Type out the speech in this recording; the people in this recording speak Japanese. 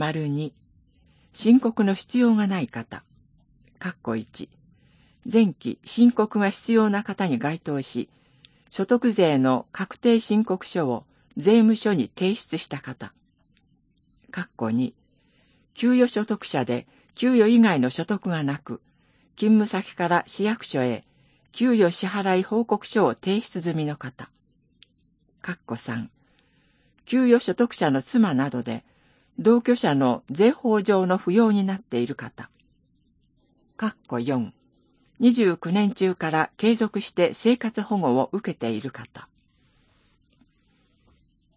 2、申告の必要がない方。1、前期申告が必要な方に該当し、所得税の確定申告書を税務署に提出した方。2、給与所得者で給与以外の所得がなく、勤務先から市役所へ給与支払い報告書を提出済みの方。3、給与所得者の妻などで、同居者の税法上の扶養になっている方。4、29年中から継続して生活保護を受けている方。